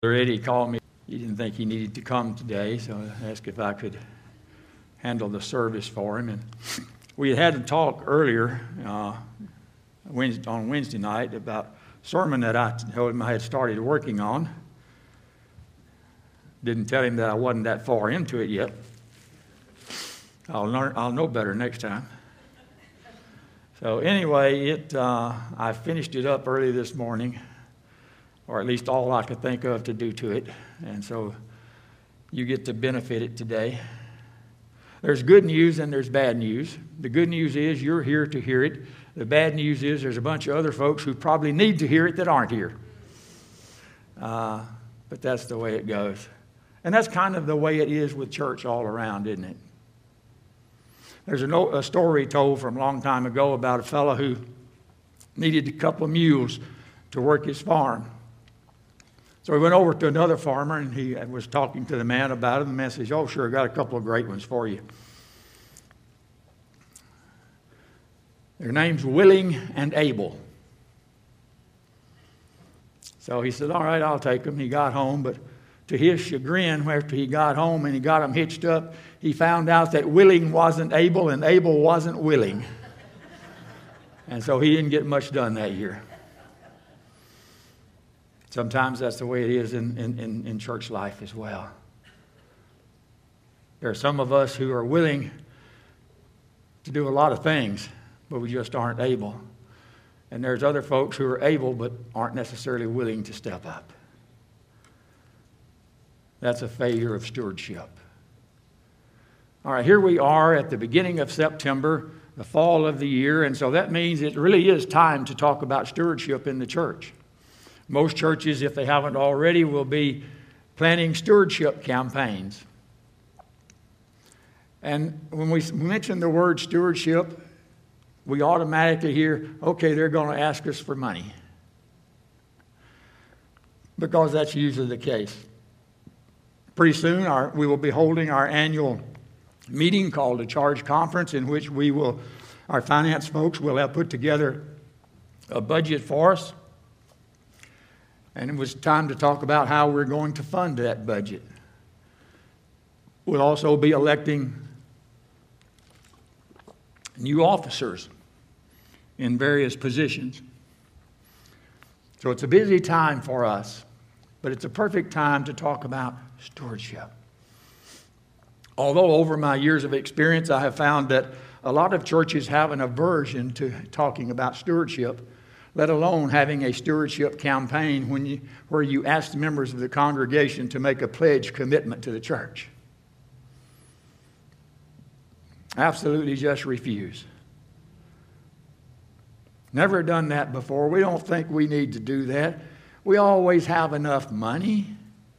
Eddie called me. He didn't think he needed to come today, so I asked if I could handle the service for him. And we had a talk earlier on Wednesday night about a sermon that I told him I had started working on. Didn't tell him that I wasn't that far into it yet. I'll know better next time. So anyway, I finished it up early this morning, or at least all I could think of to do to it. And so you get to benefit it today. There's good news and there's bad news. The good news is you're here to hear it. The bad news is there's a bunch of other folks who probably need to hear it that aren't here. But that's the way it goes. And that's kind of the way it is with church all around, isn't it? There's a story told from a long time ago about a fellow who needed a couple of mules to work his farm. So he went over to another farmer and he was talking to the man about it. The man says, "Oh, sure, I got a couple of great ones for you. Their name's Willing and Able." So he said, "All right, I'll take them." He got home, but to his chagrin, after he got home and he got them hitched up, he found out that Willing wasn't able and Able wasn't willing. And so he didn't get much done that year. Sometimes that's the way it is in church life as well. There are some of us who are willing to do a lot of things, but we just aren't able. And there's other folks who are able but aren't necessarily willing to step up. That's a failure of stewardship. All right, here we are at the beginning of September, the fall of the year, and so that means it really is time to talk about stewardship in the church. Most churches, if they haven't already, will be planning stewardship campaigns. And when we mention the word stewardship, we automatically hear, okay, they're going to ask us for money. Because that's usually the case. Pretty soon, we will be holding our annual meeting called a Charge Conference, in which our finance folks will have put together a budget for us. And it was time to talk about how we're going to fund that budget. We'll also be electing new officers in various positions. So it's a busy time for us, but it's a perfect time to talk about stewardship. Although over my years of experience, I have found that a lot of churches have an aversion to talking about stewardship, let alone having a stewardship campaign where you ask the members of the congregation to make a pledge commitment to the church. Absolutely just refuse. Never done that before. We don't think we need to do that. We always have enough money.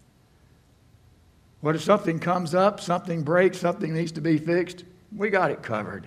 What if something comes up, something breaks, something needs to be fixed? We got it covered.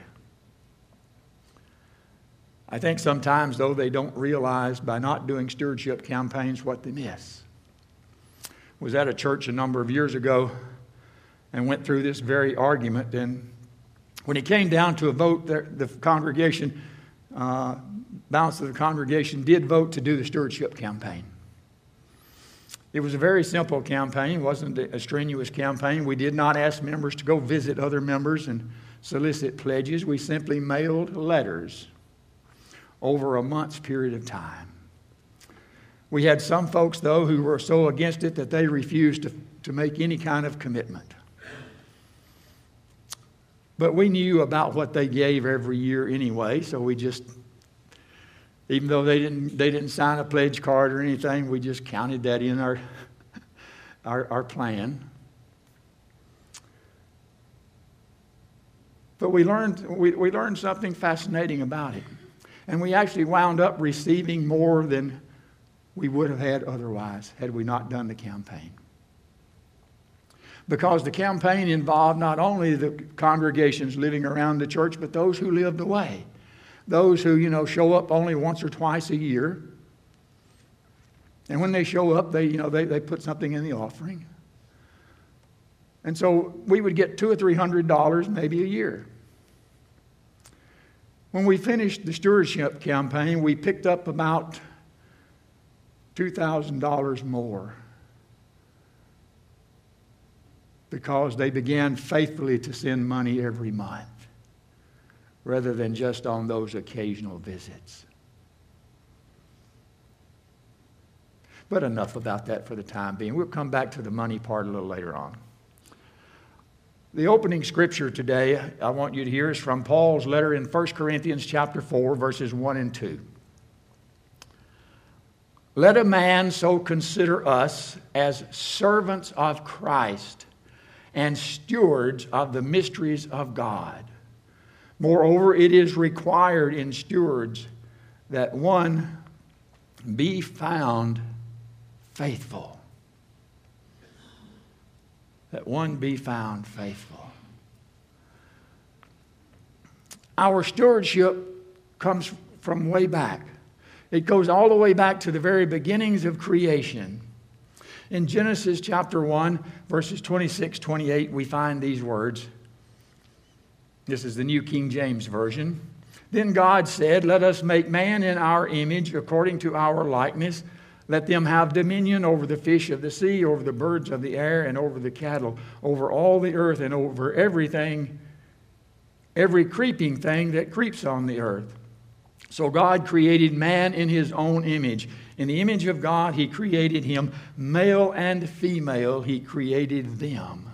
I think sometimes, though, they don't realize by not doing stewardship campaigns what they miss. I was at a church a number of years ago and went through this very argument. And when it came down to a vote, the congregation, balance of the congregation did vote to do the stewardship campaign. It was a very simple campaign. It wasn't a strenuous campaign. We did not ask members to go visit other members and solicit pledges. We simply mailed letters over a month's period of time. We had some folks, though, who were so against it that they refused to make any kind of commitment. But we knew about what they gave every year anyway, so we just, even though they didn't sign a pledge card or anything, we just counted that in our plan. But we learned something fascinating about it. And we actually wound up receiving more than we would have had otherwise had we not done the campaign. Because the campaign involved not only the congregations living around the church, but those who lived away. Those who, show up only once or twice a year. And when they show up, they put something in the offering. And so we would get $200 or $300 maybe a year. When we finished the stewardship campaign, we picked up about $2,000 more because they began faithfully to send money every month rather than just on those occasional visits. But enough about that for the time being. We'll come back to the money part a little later on. The opening scripture today I want you to hear is from Paul's letter in 1 Corinthians chapter 4, verses 1 and 2. Let a man so consider us as servants of Christ and stewards of the mysteries of God. Moreover, it is required in stewards that one be found faithful. That one be found faithful. Our stewardship comes from way back. It goes all the way back to the very beginnings of creation. In Genesis chapter 1, verses 26, 28, we find these words. This is the New King James Version. Then God said, let us make man in our image according to our likeness. Let them have dominion over the fish of the sea, over the birds of the air, and over the cattle, over all the earth, and over everything, every creeping thing that creeps on the earth. So God created man in his own image. In the image of God, he created him. Male and female, he created them.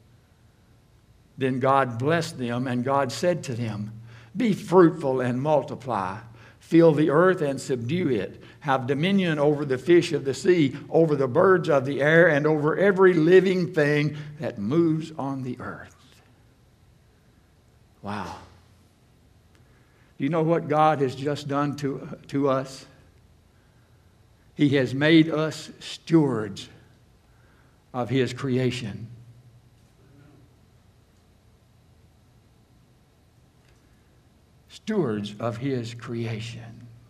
Then God blessed them, and God said to them, be fruitful and multiply. Fill the earth and subdue it. Have dominion over the fish of the sea, over the birds of the air, and over every living thing that moves on the earth. Wow. Do you know what God has just done to us? He has made us stewards of His creation. Stewards of His creation.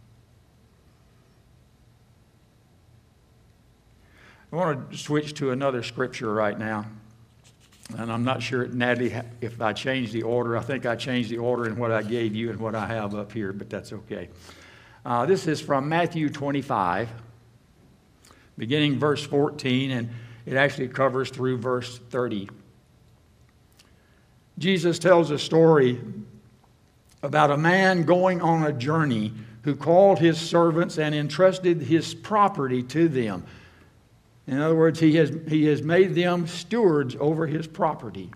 I want to switch to another scripture right now. And I'm not sure, Natalie, if I changed the order. I think I changed the order in what I gave you and what I have up here, but that's okay. This is from Matthew 25, beginning verse 14, and it actually covers through verse 30. Jesus tells a story about a man going on a journey who called his servants and entrusted his property to them. In other words, he has made them stewards over his property.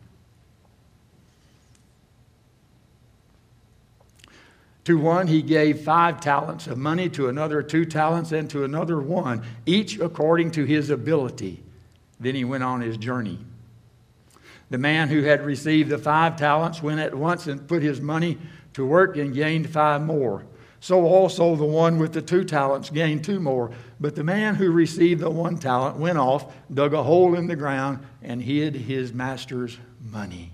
To one he gave 5 talents of money, to another 2 talents, and to another 1, each according to his ability. Then he went on his journey. The man who had received the 5 talents went at once and put his money to work and gained 5 more. So also the one with the 2 talents gained 2 more. But the man who received the 1 talent went off, dug a hole in the ground, and hid his master's money.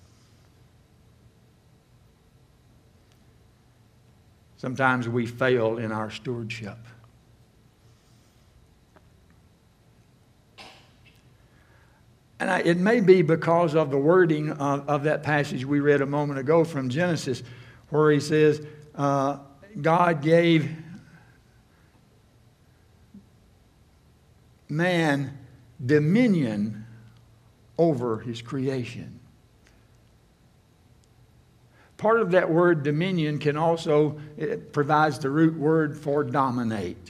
Sometimes we fail in our stewardship. And it may be because of the wording of that passage we read a moment ago from Genesis, where he says, God gave man dominion over his creation. Part of that word dominion can also, it provides the root word for dominate.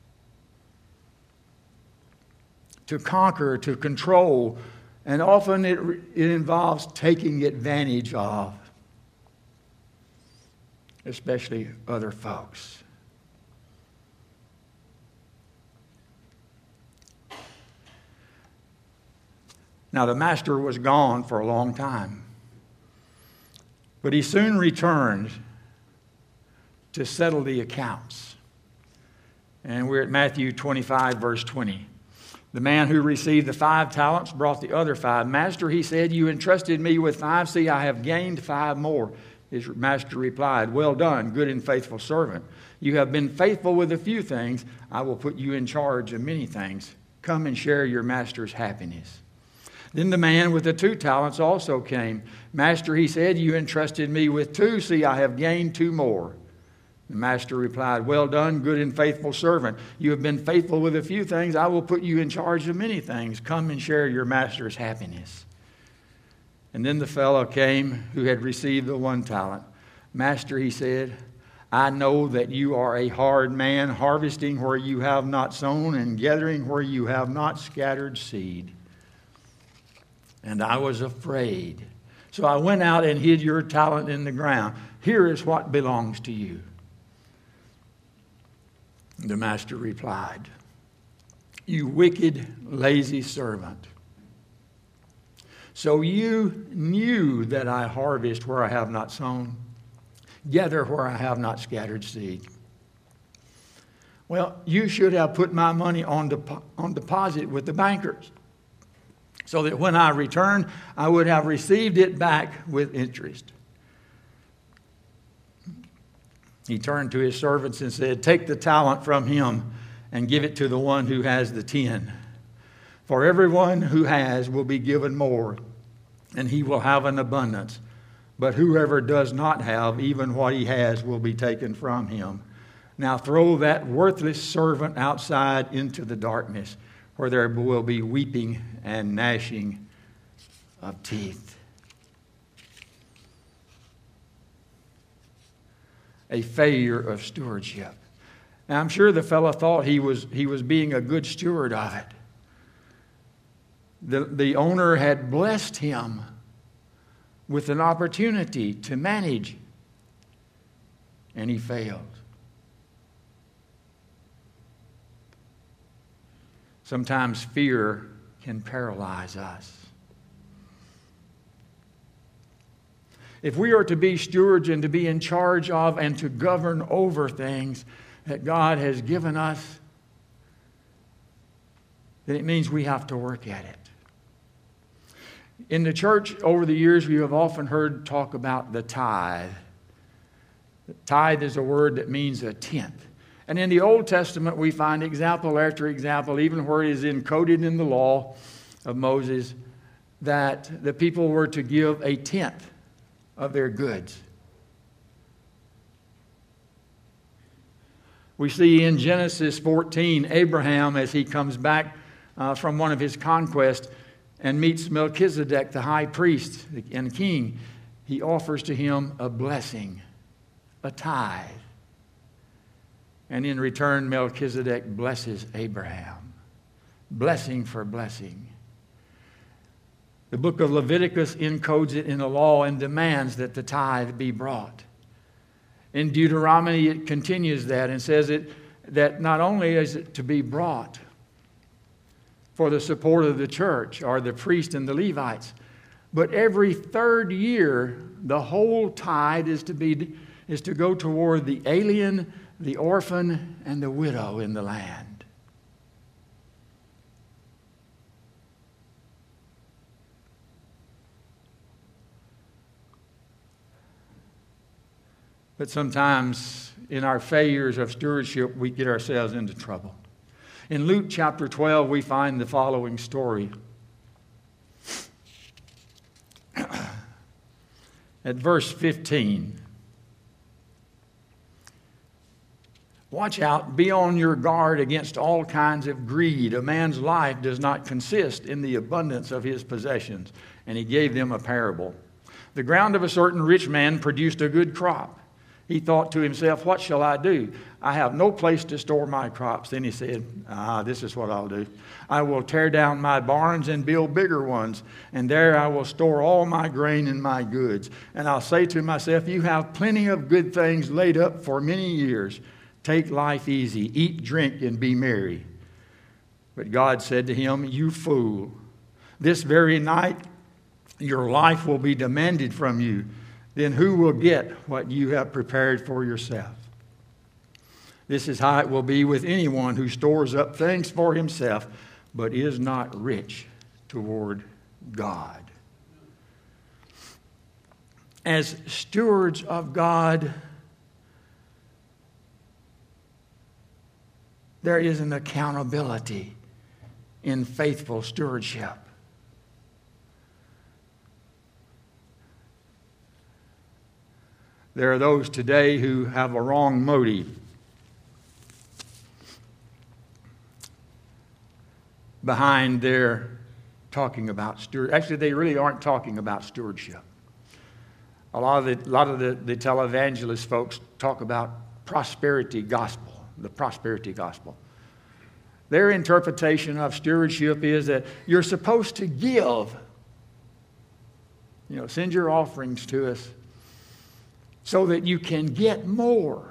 To conquer, to control, and often it involves taking advantage of, especially other folks. Now, the master was gone for a long time, but he soon returned to settle the accounts. And we're at Matthew 25, verse 20. The man who received the 5 talents brought the other 5. Master, he said, you entrusted me with 5. See, I have gained 5 more. His master replied, well done, good and faithful servant. You have been faithful with a few things. I will put you in charge of many things. Come and share your master's happiness. Then the man with the 2 talents also came. Master, he said, you entrusted me with 2. See, I have gained 2 more. The master replied, well done, good and faithful servant. You have been faithful with a few things. I will put you in charge of many things. Come and share your master's happiness. And then the fellow came who had received the 1 talent. Master, he said, I know that you are a hard man, harvesting where you have not sown and gathering where you have not scattered seed. And I was afraid. So I went out and hid your talent in the ground. Here is what belongs to you. The master replied, you wicked, lazy servant. So you knew that I harvest where I have not sown, gather where I have not scattered seed. Well, you should have put my money on deposit with the bankers, so that when I returned, I would have received it back with interest. He turned to his servants and said, take the talent from him and give it to the one who has the 10. For everyone who has will be given more, and he will have an abundance. But whoever does not have, even what he has will be taken from him. Now throw that worthless servant outside into the darkness, where there will be weeping and gnashing of teeth. A failure of stewardship. Now, I'm sure the fellow thought he was being a good steward of it. The owner had blessed him with an opportunity to manage, and he failed. Sometimes fear can paralyze us. If we are to be stewards and to be in charge of and to govern over things that God has given us, then it means we have to work at it. In the church over the years, we have often heard talk about the tithe. The tithe is a word that means a tenth. And in the Old Testament, we find example after example, even where it is encoded in the law of Moses, that the people were to give a tenth of their goods. We see in Genesis 14, Abraham, as he comes back from one of his conquests and meets Melchizedek, the high priest and king, he offers to him a blessing, a tithe. And in return, Melchizedek blesses Abraham. Blessing for blessing. The book of Leviticus encodes it in the law and demands that the tithe be brought. In Deuteronomy, it continues that and says that not only is it to be brought for the support of the church or the priest and the Levites, but every 3rd year, the whole tithe is to go toward the alien, the orphan, and the widow in the land. But sometimes in our failures of stewardship, we get ourselves into trouble. In Luke chapter 12, we find the following story. At verse 15. Watch out, be on your guard against all kinds of greed. A man's life does not consist in the abundance of his possessions. And he gave them a parable. The ground of a certain rich man produced a good crop. He thought to himself, what shall I do? I have no place to store my crops. Then he said, this is what I'll do. I will tear down my barns and build bigger ones, and there I will store all my grain and my goods. And I'll say to myself, you have plenty of good things laid up for many years. Take life easy, eat, drink, and be merry. But God said to him, you fool, this very night your life will be demanded from you. Then who will get what you have prepared for yourself? This is how it will be with anyone who stores up things for himself, but is not rich toward God. As stewards of God, there is an accountability in faithful stewardship. There are those today who have a wrong motive behind their talking about stewardship. Actually, they really aren't talking about stewardship. A lot of the televangelist folks talk about prosperity gospel, the prosperity gospel. Their interpretation of stewardship is that you're supposed to give. Send your offerings to us so that you can get more.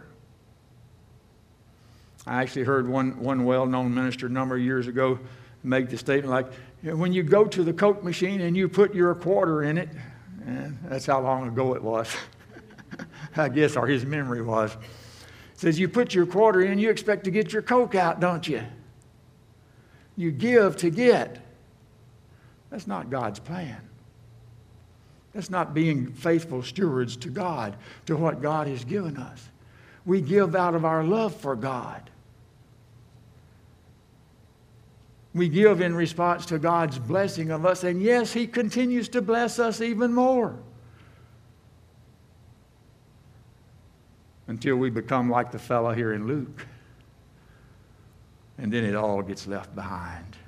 I actually heard one well-known minister a number of years ago make the statement like, when you go to the Coke machine and you put your quarter in it, and that's how long ago it was, I guess, or his memory was. It says you put your quarter in, you expect to get your Coke out, don't you? You give to get. That's not God's plan. That's not being faithful stewards to God, to what God has given us. We give out of our love for God. We give in response to God's blessing of us, and yes, He continues to bless us even more. Until we become like the fellow here in Luke. And then it all gets left behind.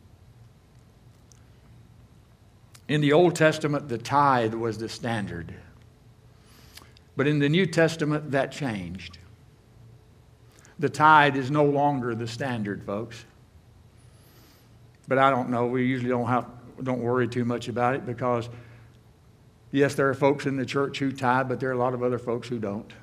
In the Old Testament, the tithe was the standard. But in the New Testament, that changed. The tithe is no longer the standard, folks. But I don't know. We usually don't worry too much about it because, yes, there are folks in the church who tithe, but there are a lot of other folks who don't.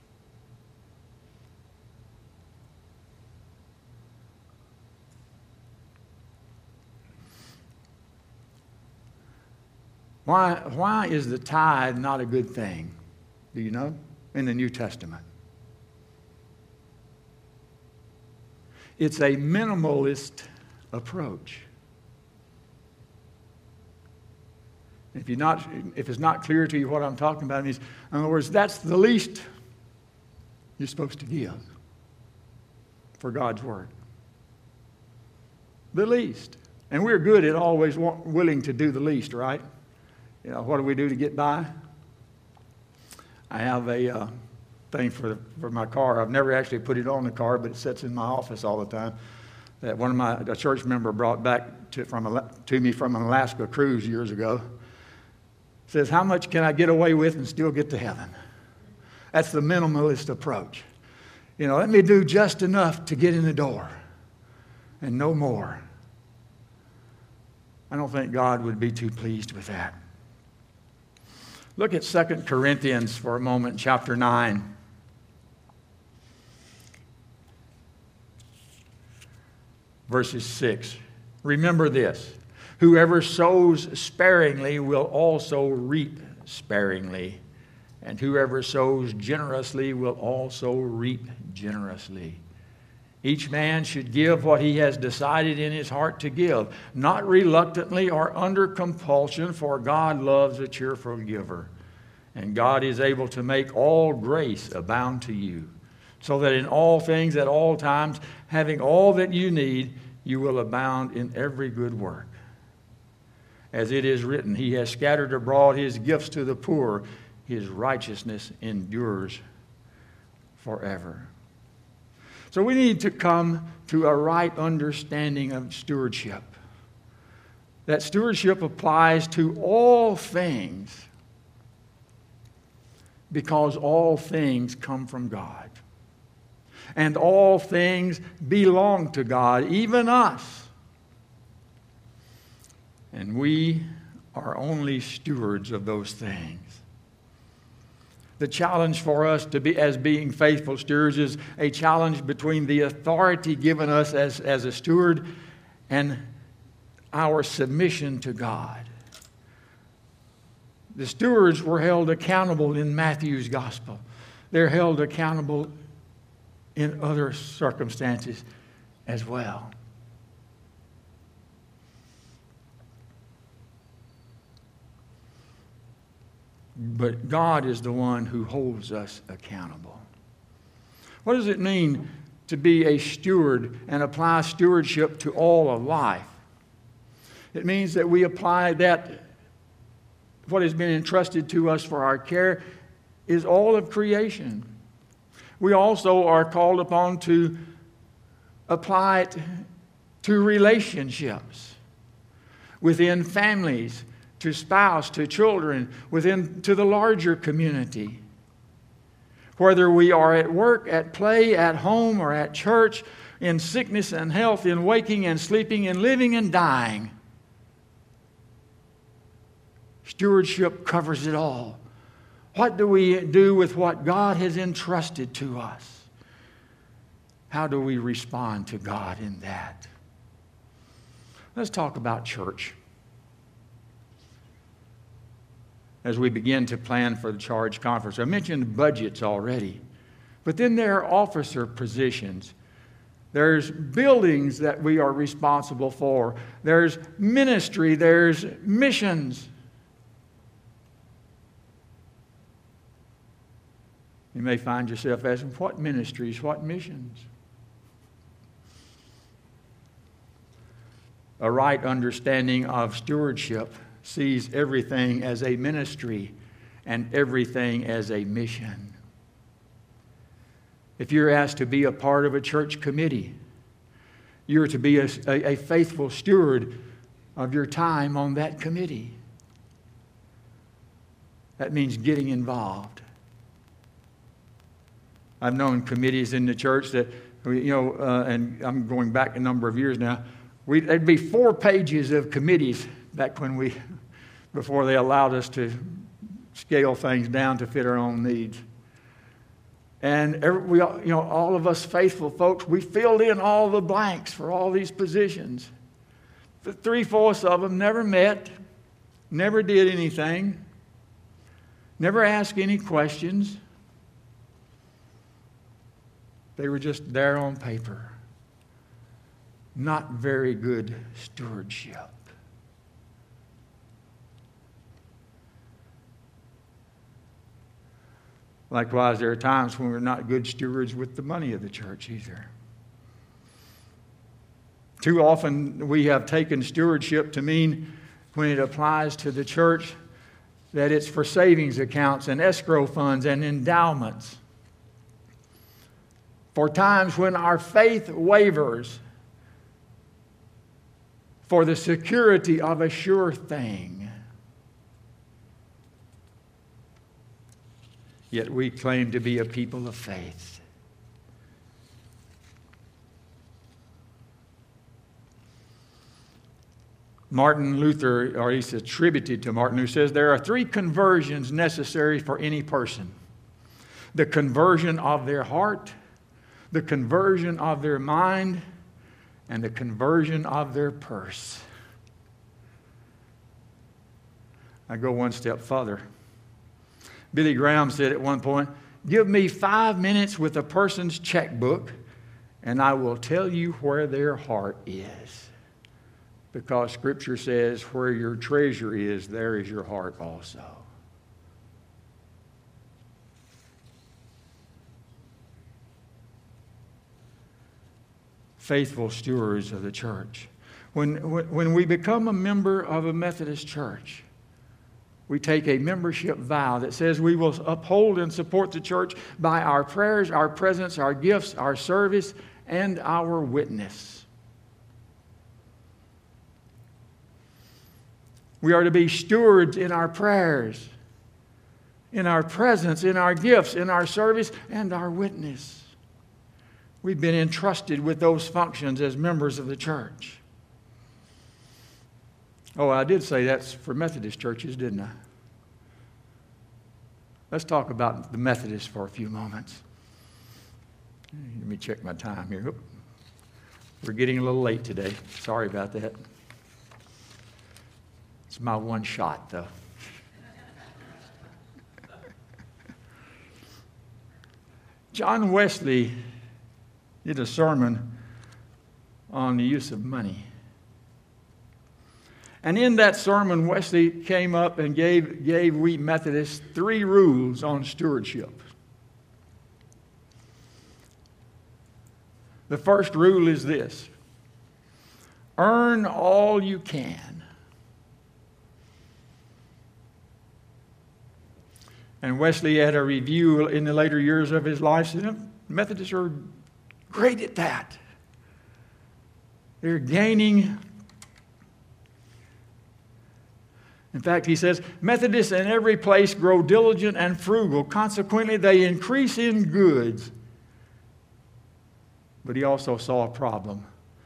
Why is the tithe not a good thing? Do you know? In the New Testament. It's a minimalist approach. If it's not clear to you what I'm talking about, it means, in other words, that's the least you're supposed to give for God's Word. The least. And we're good at always willing to do the least, right? What do we do to get by? I have a thing for my car. I've never actually put it on the car, but it sits in my office all the time. That a church member brought back to me from an Alaska cruise years ago. It says, how much can I get away with and still get to heaven? That's the minimalist approach. Let me do just enough to get in the door and no more. I don't think God would be too pleased with that. Look at 2 Corinthians for a moment, chapter 9. Verses 6. Remember this. Whoever sows sparingly will also reap sparingly. And whoever sows generously will also reap generously. Each man should give what he has decided in his heart to give, not reluctantly or under compulsion, for God loves a cheerful giver. And God is able to make all grace abound to you, so that in all things at all times, having all that you need, you will abound in every good work. As it is written, He has scattered abroad His gifts to the poor. His righteousness endures forever. So we need to come to a right understanding of stewardship. That stewardship applies to all things because all things come from God. And all things belong to God, even us. And we are only stewards of those things. The challenge for us to be as being faithful stewards is a challenge between the authority given us as a steward and our submission to God. The stewards were held accountable in Matthew's gospel. They're held accountable in other circumstances as well. But God is the one who holds us accountable. What does it mean to be a steward and apply stewardship to all of life? It means that we apply that what has been entrusted to us for our care is all of creation. We also are called upon to apply it to relationships. within families, to spouse, to children, to the larger community. Whether we are at work, at play, at home, or at church, in sickness and health, in waking and sleeping, in living and dying. Stewardship covers it all. What do we do with what God has entrusted to us? How do we respond to God in that? Let's talk about church. As we begin to plan for the Charge Conference, I mentioned budgets already, but then there are officer positions. There's buildings that we are responsible for. There's ministry. There's missions. You may find yourself asking, what ministries, what missions? A right understanding of stewardship sees everything as a ministry and everything as a mission. If you're asked to be a part of a church committee, you're to be a faithful steward of your time on that committee. That means getting involved. I've known committees in the church that, and I'm going back a number of years now, there'd be 4 pages of committees back before they allowed us to scale things down to fit our own needs. And all of us faithful folks, we filled in all the blanks for all these positions. The 3/4 of them never met, never did anything, never asked any questions. They were just there on paper. Not very good stewardship. Likewise, there are times when we're not good stewards with the money of the church either. Too often we have taken stewardship to mean, when it applies to the church, that it's for savings accounts and escrow funds and endowments. For times when our faith wavers, for the security of a sure thing. Yet we claim to be a people of faith. Martin Luther, or he's attributed to Martin, who says there are 3 conversions necessary for any person: the conversion of their heart, the conversion of their mind, and the conversion of their purse. I go one step further. Billy Graham said at one point, "Give me 5 minutes with a person's checkbook, and I will tell you where their heart is. Because Scripture says, where your treasure is, there is your heart also." Faithful stewards of the church. When we become a member of a Methodist church, we take a membership vow that says we will uphold and support the church by our prayers, our presence, our gifts, our service, and our witness. We are to be stewards in our prayers, in our presence, in our gifts, in our service, and our witness. We've been entrusted with those functions as members of the church. Oh, I did say that's for Methodist churches, didn't I? Let's talk about the Methodists for a few moments. Let me check my time here. We're getting a little late today. Sorry about that. It's my one shot, though. John Wesley did a sermon on the use of money. And in that sermon, Wesley came up and gave we Methodists 3 rules on stewardship. The first rule is this: earn all you can. And Wesley had a review in the later years of his life, said, Methodists are great at that. They're gaining In fact, he says, Methodists in every place grow diligent and frugal. Consequently, they increase in goods. But he also saw a problem.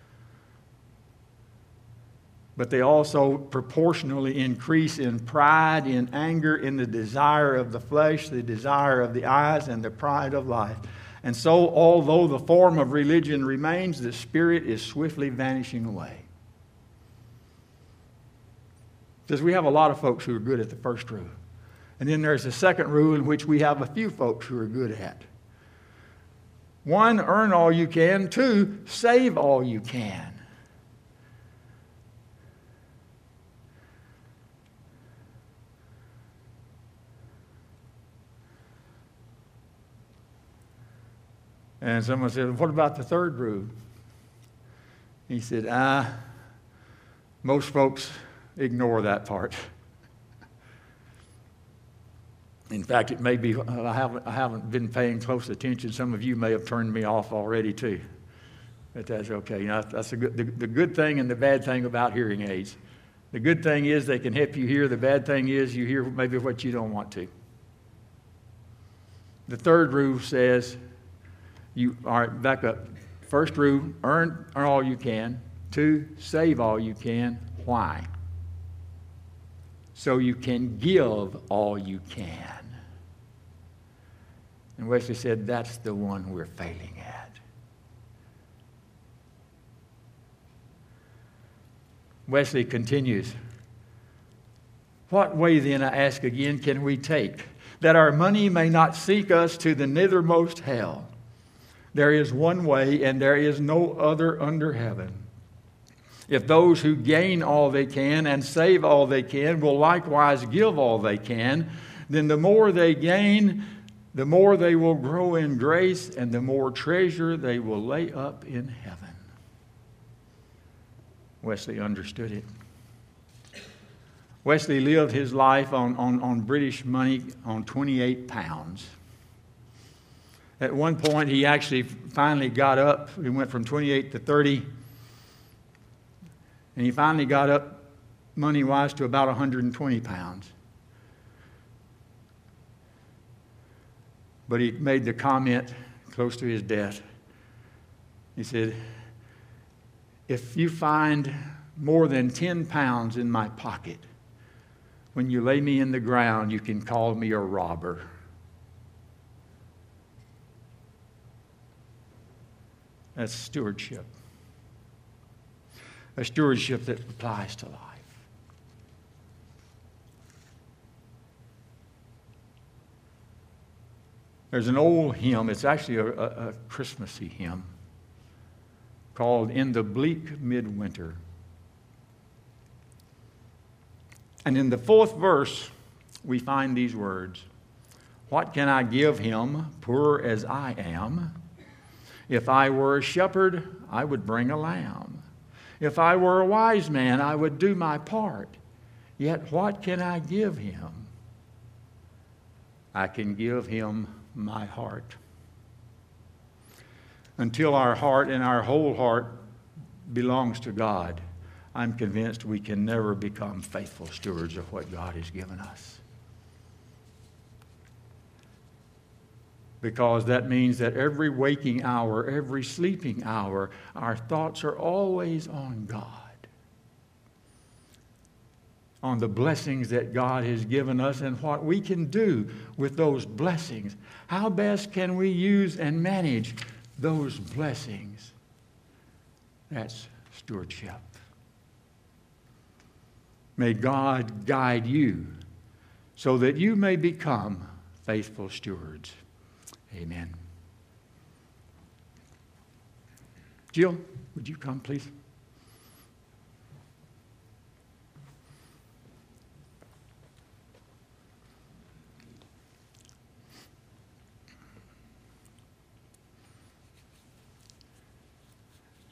But they also proportionally increase in pride, in anger, in the desire of the flesh, the desire of the eyes, and the pride of life. And so, although the form of religion remains, the spirit is swiftly vanishing away. Because we have a lot of folks who are good at the first rule. And then there's the second rule in which we have a few folks who are good at. 1, earn all you can. 2, save all you can. And someone said, what about the third rule? He said, most folks ignore that part. In fact, it may be, I haven't been paying close attention. Some of you may have turned me off already too. But that's okay. You know, that's the good thing and the bad thing about hearing aids. The good thing is they can help you hear. The bad thing is you hear maybe what you don't want to. The third rule says, all right, back up. First rule, earn all you can. 2, save all you can. Why? So you can give all you can. And Wesley said, that's the one we're failing at. Wesley continues, what way then, I ask again, can we take, that our money may not seek us to the nethermost hell? There is one way, and there is no other under heaven. If those who gain all they can and save all they can will likewise give all they can, then the more they gain, the more they will grow in grace, and the more treasure they will lay up in heaven. Wesley understood it. Wesley lived his life on British money on 28 pounds. At one point, he actually finally got up. He went from 28 to 30. And he finally got up, money-wise, to about 120 pounds. But he made the comment close to his death. He said, if you find more than 10 pounds in my pocket, when you lay me in the ground, you can call me a robber. That's stewardship. A stewardship that applies to life. There's an old hymn, it's actually a Christmassy hymn, called In the Bleak Midwinter. And in the 4th verse, we find these words, what can I give him, poor as I am? If I were a shepherd, I would bring a lamb. If I were a wise man, I would do my part. Yet what can I give him? I can give him my heart. Until our heart and our whole heart belongs to God, I'm convinced we can never become faithful stewards of what God has given us. Because that means that every waking hour, every sleeping hour, our thoughts are always on God. On the blessings that God has given us and what we can do with those blessings. How best can we use and manage those blessings? That's stewardship. May God guide you so that you may become faithful stewards. Amen. Jill, would you come, please?